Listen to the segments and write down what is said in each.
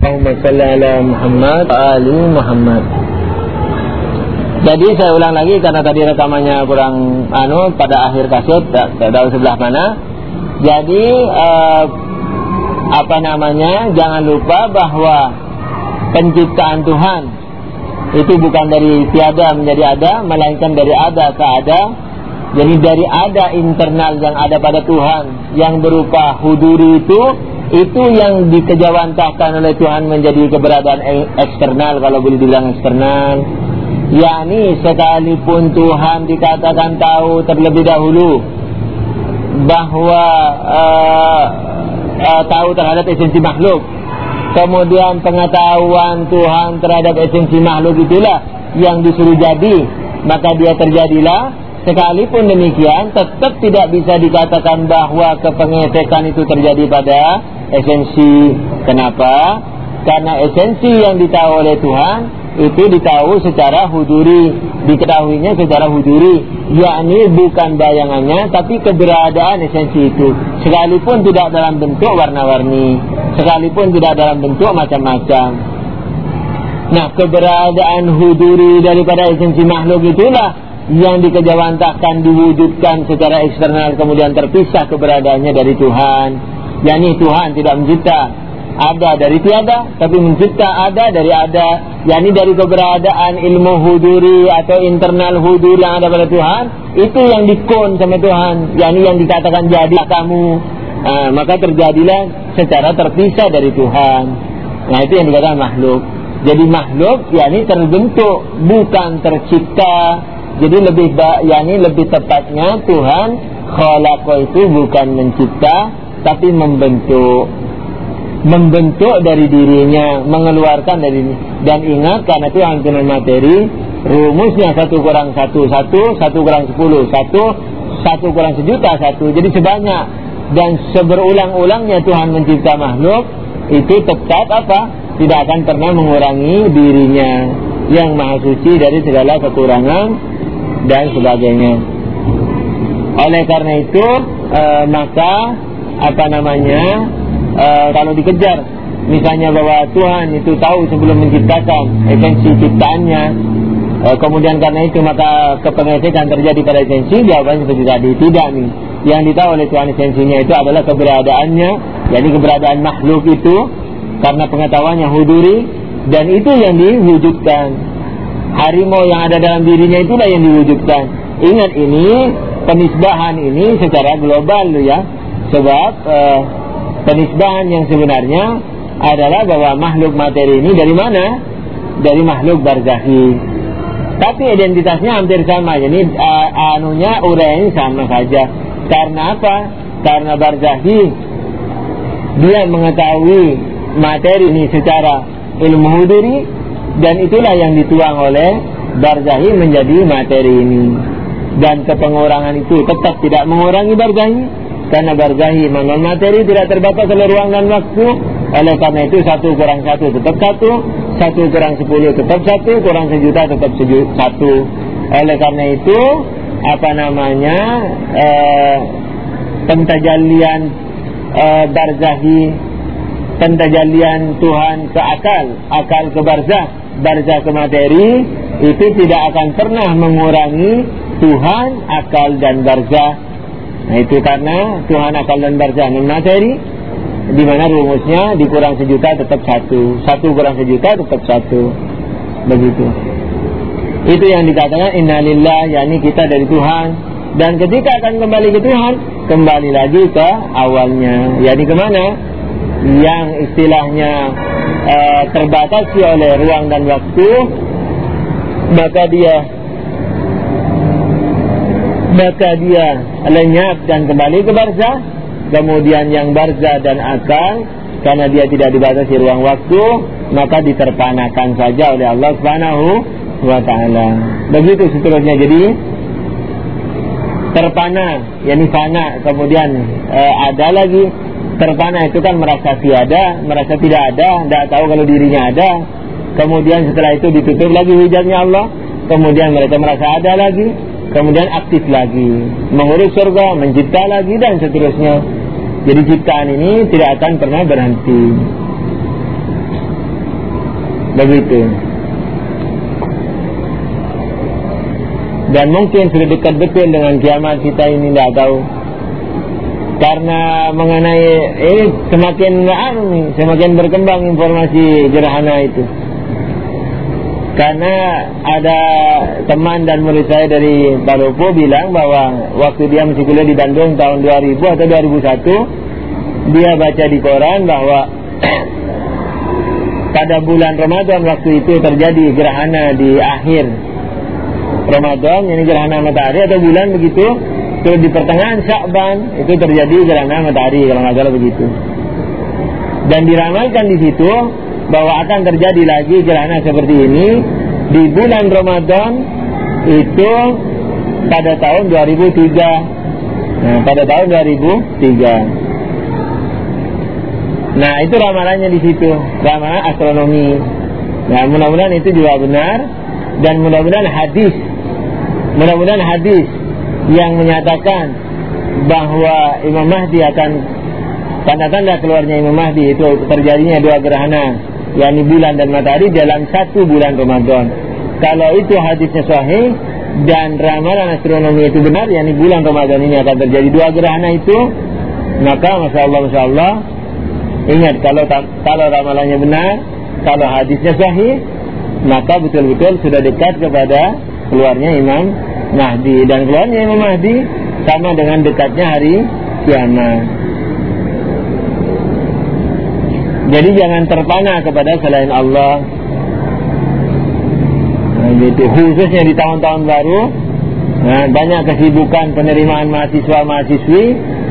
Allahumma shalli ala Muhammad wa ali Muhammad. Jadi saya ulang lagi karena tadi rekamannya kurang pada akhir kaset tidak tahu sebelah mana. Jadi jangan lupa bahwa penciptaan Tuhan itu bukan dari tiada menjadi ada, melainkan dari ada ke ada. Jadi dari ada internal yang ada pada Tuhan yang berupa huduri itu yang dikejawantahkan oleh Tuhan menjadi keberadaan eksternal, kalau boleh dibilang eksternal. yakni sekalipun Tuhan dikatakan tahu terlebih dahulu bahwa tahu terhadap esensi makhluk, kemudian pengetahuan Tuhan terhadap esensi makhluk itulah yang disuruh jadi, maka dia terjadilah. Sekalipun demikian, tetap tidak bisa dikatakan bahwa kepengesekan itu terjadi pada esensi. Kenapa? Karena esensi yang ditahu oleh Tuhan itu ditahu secara huduri, diketahuinya secara huduri, yakni bukan bayangannya tapi keberadaan esensi itu, sekalipun tidak dalam bentuk warna-warni, sekalipun tidak dalam bentuk macam-macam. Nah, keberadaan huduri daripada esensi makhluk itulah yang dikejawantahkan, diwujudkan secara eksternal, kemudian terpisah keberadaannya dari Tuhan. yakni Tuhan tidak mencipta ada dari tiada, tapi mencipta ada dari ada, yakni dari keberadaan ilmu huduri atau internal huduri yang ada pada Tuhan, itu yang dikon sama Tuhan, yakni yang dikatakan jadilah kamu. Maka terjadilah secara terpisah dari Tuhan. Nah, itu yang dikatakan makhluk. Jadi makhluk yakni terbentuk, bukan tercipta. Jadi lebih tepatnya Tuhan khalaqa itu bukan mencipta tapi membentuk dari dirinya, mengeluarkan dari. Dan ingat, karena Tuhan punya materi, rumusnya 1 kurang 1 1, 1 kurang 10 1, 1 kurang sejuta 1. Jadi sebanyak dan seberulang-ulangnya Tuhan mencipta makhluk itu tetap tidak akan pernah mengurangi dirinya yang maha suci dari segala kekurangan dan sebagainya. Oleh karena itu maka kalau dikejar misalnya bahwa Tuhan itu tahu sebelum menciptakan esensi ciptaannya, kemudian karena itu maka kepengesekan terjadi pada esensi, jawabannya seperti tadi, tidak nih. Yang ditahu oleh Tuhan esensinya itu adalah keberadaannya, jadi keberadaan makhluk itu karena pengetahuannya huduri, dan itu yang diwujudkan. Harimau yang ada dalam dirinya itulah yang diwujudkan. Ingat, ini penisbahan ini secara global ya. Sebab penisbahan yang sebenarnya adalah bahwa makhluk materi ini dari mana? Dari makhluk barzakhi. Tapi identitasnya hampir sama. Jadi uraiannya sama saja. Karena apa? Karena barzakhi dia mengetahui materi ini secara ilmu huduri, dan itulah yang dituang oleh barzakhi menjadi materi ini. Dan kepengurangan itu tetap tidak mengurangi barzakhi, karena barzakhi non materi tidak terbatas oleh ruang dan waktu. Oleh karena itu 1 kurang 1 tetap 1, 1 kurang 10 tetap 1, kurang sejuta tetap 1. Oleh karena itu pentajallian barzakhi, pentajallian Tuhan ke akal ke barzah ke materi, itu tidak akan pernah mengurangi Tuhan, akal dan barzah. Nah, itu karena Tuhan, akal dan barzah non materi, di mana rumusnya dikurang sejuta tetap 1, 1 kurang sejuta tetap 1. Begitu. Itu yang dikatakan innalillah, yakni kita dari Tuhan. Dan ketika akan kembali ke Tuhan, kembali lagi ke awalnya. Yakni kemana? Yang istilahnya terbatasi oleh ruang dan waktu, maka dia lenyap dan kembali ke barzah. Kemudian yang barzah dan akal, karena dia tidak dibatasi ruang waktu, maka diterpanakan saja oleh Allah Subhanahu wa ta'ala. Begitu seterusnya. Jadi terpana, yakni fana, kemudian ada lagi. Terpana itu kan merasa tiada, merasa tidak ada, tidak tahu kalau dirinya ada. Kemudian setelah itu ditutup lagi hujatnya Allah, kemudian mereka merasa ada lagi, kemudian aktif lagi, mengurus surga, mencipta lagi, dan seterusnya. Jadi ciptaan ini tidak akan pernah berhenti. Begitu. Dan mungkin sudah dekat betul dengan kiamat, kita ini tidak tahu. Karena mengenai ini semakin berkembang informasi gerhana itu. Karena ada teman dan murid saya dari Palopo bilang bahwa waktu dia masih kuliah di Bandung tahun 2000 atau 2001, dia baca di koran bahwa pada bulan Ramadan waktu itu terjadi gerhana di akhir Ramadan, ini gerhana matahari atau bulan begitu. Terus di pertengahan Sya'ban itu terjadi gerhana matahari, kalau nggak salah begitu. Dan diramalkan di situ bahwa akan terjadi lagi gerhana seperti ini di bulan Ramadan itu pada tahun 2003. Nah, pada tahun 2003. Nah, itu ramalannya di situ, ramalan astronomi. Nah, mudah-mudahan itu juga benar, dan mudah-mudahan hadis yang menyatakan bahwa Imam Mahdi akan, tanda-tanda keluarnya Imam Mahdi itu terjadinya dua gerhana, yakni bulan dan matahari dalam satu bulan Ramadan. Kalau itu hadisnya sahih dan ramalan astronomi itu benar, yakni bulan Ramadan ini akan terjadi dua gerhana itu, maka masya Allah, ingat, kalau ramalannya benar, kalau hadisnya sahih, maka betul-betul sudah dekat kepada keluarnya Imam Mahdi. Dan keluarnya Imam Mahdi sama dengan dekatnya hari kiamat. Jadi jangan terpana kepada selain Allah. Nah, gitu. Khususnya di tahun-tahun baru, banyak kesibukan penerimaan mahasiswa-mahasiswi.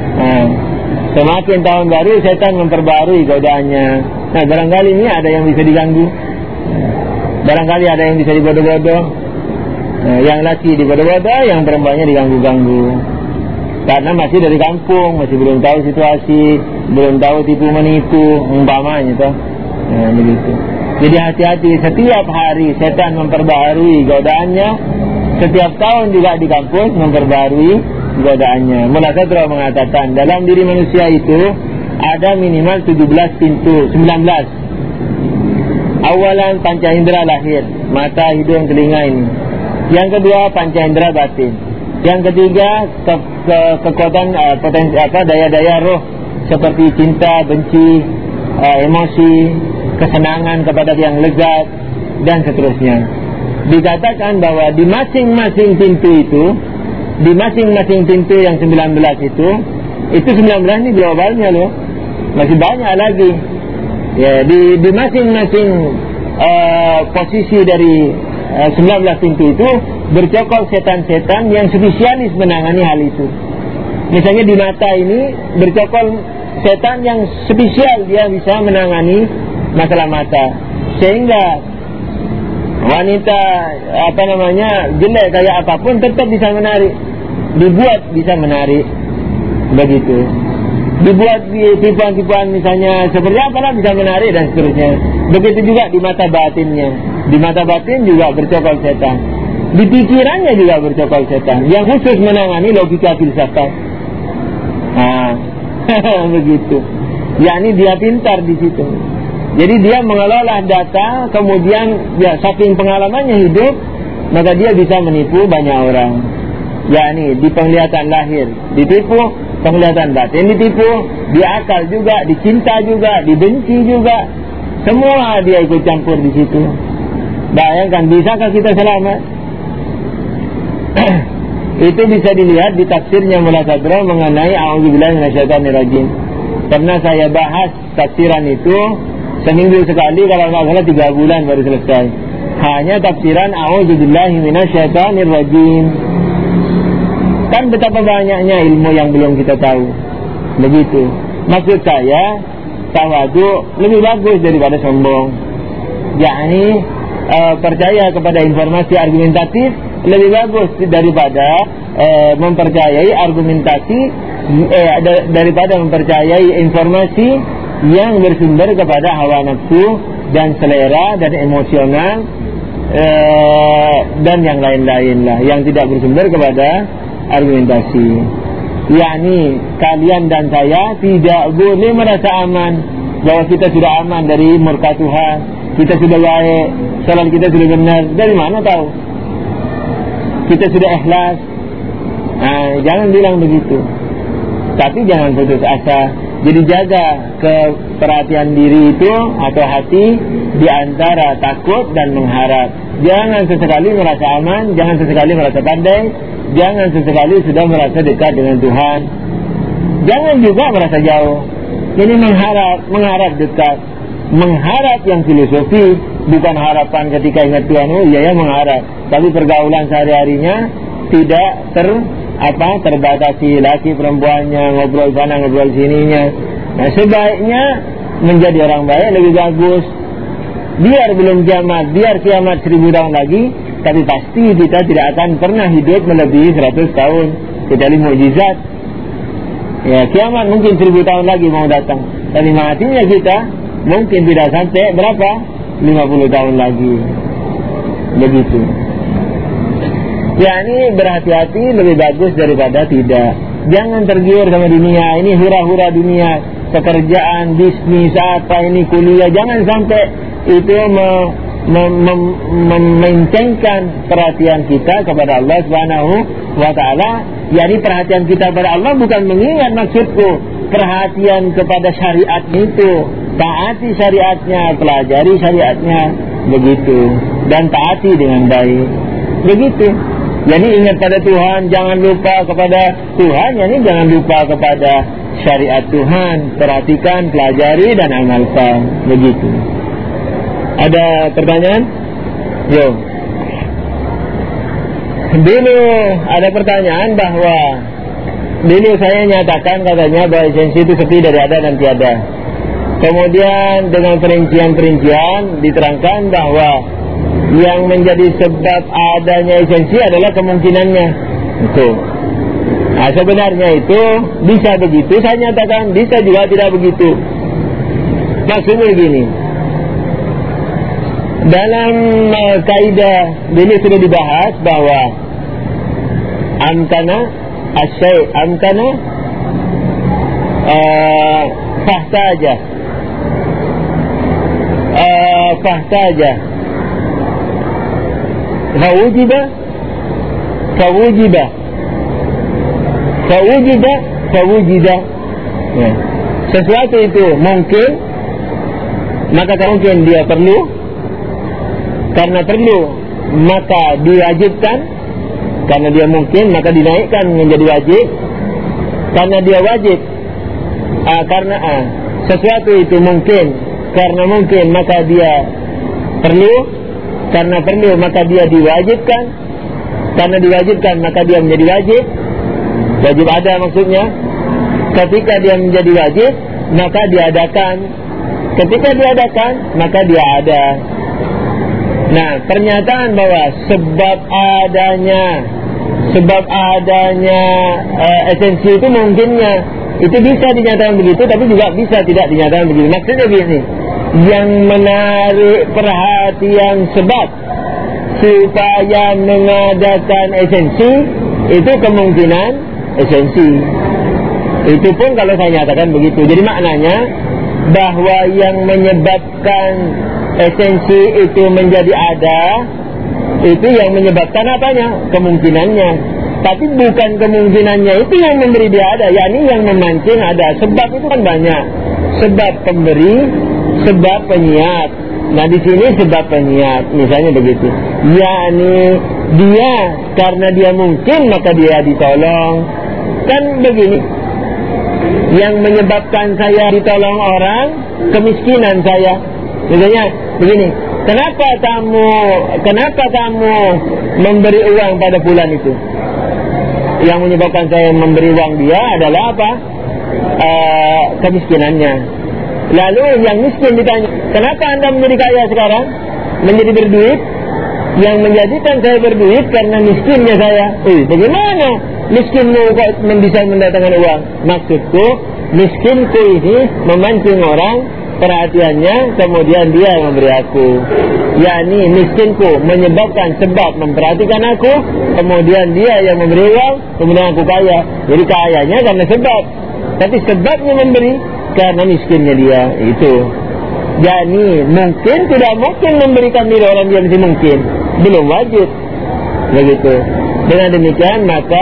Semakin tahun baru, setan memperbarui godaannya. Nah, barangkali ini ada yang bisa diganggu, barangkali ada yang bisa dibodoh-bodoh. Yang laki dibodoh-bodoh, yang perempuannya diganggu-ganggu. Karena masih dari kampung, masih belum tahu situasi, belum tahu tipu menipu, umpamanya toh. Nah, begitu. Jadi hati-hati, setiap hari setan memperbarui godaannya. Setiap tahun juga di kampus memperbarui godaannya. Mullah Sadra mengatakan dalam diri manusia itu ada minimal 17 pintu, 19. Awalan panca indera lahir, mata, hidung, telinga ini. Yang kedua panca indera batin. Yang ketiga kekuatan potensi daya-daya roh seperti cinta, benci, emosi, kesenangan kepada yang lezat dan seterusnya. Dikatakan bahwa di masing-masing pintu itu, di masing-masing pintu yang 19 itu 19 ini globalnya loh. Masih banyak lagi. Ya, di masing-masing posisi dari 19 pintu itu bercokol setan-setan yang spesialis menangani hal itu. Misalnya di mata ini bercokol setan yang spesial, dia bisa menangani masalah mata. Sehingga wanita jelek kayak apapun tetap bisa menarik. Dibuat bisa menarik. Begitu. Dibuat tipuan-tipuan misalnya seperti apalah bisa menarik dan seterusnya. Begitu juga di mata batinnya. Di mata batin juga bercokol setan. Di pikirannya juga bercokol setan yang khusus menangani logika filsafat. Nah, begitu. Yakni dia pintar di situ. Jadi dia mengelola data, kemudian ya saking pengalamannya hidup, maka dia bisa menipu banyak orang. Yakni di penglihatan lahir ditipu, penglihatan batin ditipu, di akal juga, di cinta juga, dibenci juga. Semua dia ikut campur di situ. Bayangkan, bisakah kita selamat? Itu bisa dilihat di tafsirnya Mullah Sadra mengenai A'udzubillahi minasyaitonirrajim. Pernah saya bahas tafsiran itu seminggu sekali, kalau nggak salah 3 bulan baru selesai. Hanya tafsiran A'udzubillahi minasyaitonirrajim. Kan betapa banyaknya ilmu yang belum kita tahu. Begitu. Maksud saya, tawadu lebih bagus daripada sombong. Yakni percaya kepada informasi argumentatif lebih bagus daripada mempercayai argumentasi daripada mempercayai informasi yang bersumber kepada hawa nafsu dan selera dan emosional dan yang lain-lain lah, yang tidak bersumber kepada argumentasi. Yakni kalian dan saya tidak boleh merasa aman bahwa kita sudah aman dari murka Tuhan, kita sudah baik, salat kita sudah benar. Dari mana tahu? Kita sudah ikhlas. Jangan bilang begitu. Tapi jangan putus asa. Jadi jaga keperhatian diri itu atau hati di antara takut dan mengharap. Jangan sesekali merasa aman, jangan sesekali merasa pandai, jangan sesekali sudah merasa dekat dengan Tuhan. Jangan juga merasa jauh. Ini mengharap dekat. Mengharap yang filosofi, bukan harapan ketika ingat Tuhan, oh iya ya mengharap. Tapi pergaulan sehari-harinya tidak terbatasi, laki perempuannya ngobrol sana ngobrol sininya. Nah, sebaiknya menjadi orang baik lebih bagus. Biar belum kiamat, biar kiamat 1000 tahun lagi, tapi pasti kita tidak akan pernah hidup melebihi 100 tahun kecuali mukjizat. Ya, kiamat mungkin 1000 tahun lagi mau datang, tapi matinya kita mungkin tidak sampai berapa? 50 tahun lagi. Begitu. Ya, ini berhati-hati lebih bagus daripada tidak. Jangan tergiur sama dunia. Ini hura-hura dunia, pekerjaan, bisnis, apa ini, kuliah. Jangan sampai itu memencengkan perhatian kita kepada Allah Subhanahu wa ta'ala. Yani perhatian kita kepada Allah bukan mengingat, maksudku perhatian kepada syariat itu. Taati syariatnya, pelajari syariatnya, begitu. Dan taati dengan baik, begitu. Jadi ingat pada Tuhan, jangan lupa kepada Tuhan. Yani jangan lupa kepada syariat Tuhan. Perhatikan, pelajari dan amalkan, begitu. Ada pertanyaan? Yo. Dulu ada pertanyaan bahwa dulu saya nyatakan katanya bahwa esensi itu seperti dari ada dan tiada. Kemudian dengan perincian-perincian diterangkan bahwa yang menjadi sebab adanya esensi adalah kemungkinannya. Itu. Nah, sebenarnya itu bisa begitu, saya nyatakan bisa juga tidak begitu. Maksudnya begini. Dalam kaidah dulu sudah dibahas bahwa amkana asyai amkana fahtaja fahtaja fawujiba fawujiba fawujiba fawujida. Ya. Sesuatu itu mungkin, maka mungkin dia perlu. Karena perlu maka diwajibkan. Karena dia mungkin maka dinaikkan menjadi wajib. Karena dia wajib sesuatu itu mungkin, karena mungkin maka dia perlu. Karena perlu maka dia diwajibkan. Karena diwajibkan maka dia menjadi wajib. Wajib ada maksudnya. Ketika dia menjadi wajib maka diadakan. Ketika diadakan maka dia ada. Nah, pernyataan bahwa sebab adanya esensi itu mungkinnya, itu bisa dinyatakan begitu, tapi juga bisa tidak dinyatakan begitu. Maksudnya begini, yang menarik perhatian sebab supaya mengadakan esensi itu kemungkinan esensi. Itu pun kalau saya nyatakan begitu. Jadi maknanya bahwa yang menyebabkan esensi itu menjadi ada, itu yang menyebabkan apanya? Kemungkinannya. Tapi bukan kemungkinannya itu yang memberi dia ada, yakni yang memancing ada. Sebab itu kan banyak. Sebab pemberi, sebab penyiap. Nah di sini sebab penyiap, misalnya begitu. Yakni dia karena dia mungkin maka dia ditolong. Kan begini. Yang menyebabkan saya ditolong orang, kemiskinan saya. Misalnya begini, kenapa kamu memberi uang pada fulan itu? Yang menyebabkan saya memberi uang dia adalah apa? Kemiskinannya. Lalu yang miskin ditanya, kenapa anda menjadi kaya sekarang? Menjadi berduit? Yang menjadikan saya berduit karena miskinnya saya. Bagaimana miskinmu kok bisa mendatangkan uang? Maksudku, miskinku ini memancing orang perhatiannya, kemudian dia yang memberi aku. yakni miskinku menyebabkan sebab memperhatikan aku, kemudian dia yang memberi uang, kemudian aku kaya. Jadi kayanya karena sebab, tapi sebabnya memberi karena miskinnya dia. Itu Jadi mungkin tidak mungkin memberikan diri orang yang masih mungkin, belum wajib. Begitu. Dengan demikian maka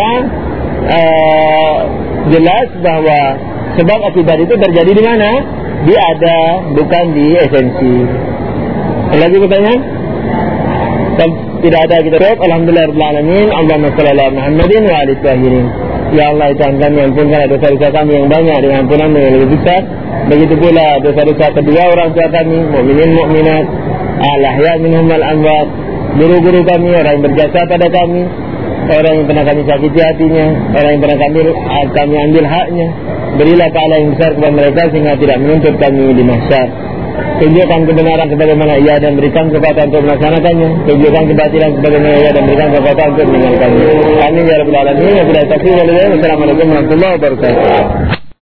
jelas bahwa sebab akibat itu terjadi di mana? Di ada, bukan di esensi. Lagi pertanyaan? Tidak ada, kita tutup. Alhamdulillahirrahmanirrahim. Allahumma shalli ala Muhammadin wa alihi tahirin. Ya Allah, Tuhan kami, ampunkanlah dosa-dosa kami yang banyak dengan ampunan-Mu yang lebih besar. Begitu pula dosa-dosa kedua orang tua kami, mukminin mukminat, al-ahya minhum wal amwat, guru-guru kami, orang yang berjasa pada kami, orang yang pernah kami sakiti hatinya, orang yang pernah kami ambil haknya. Berilah pahala yang besar kepada mereka sehingga tidak menuntut kami di mahsyar. Tunjukkan kebenaran sebagaimana ia dan berikan kekuatan untuk melaksanakannya. Tunjukkan kebatilan sebagaimana ia dan berikan kekuatan untuk meninggalkannya. Amin ya rabbal alamin. Wassalamualaikum warahmatullahi wabarakatuh.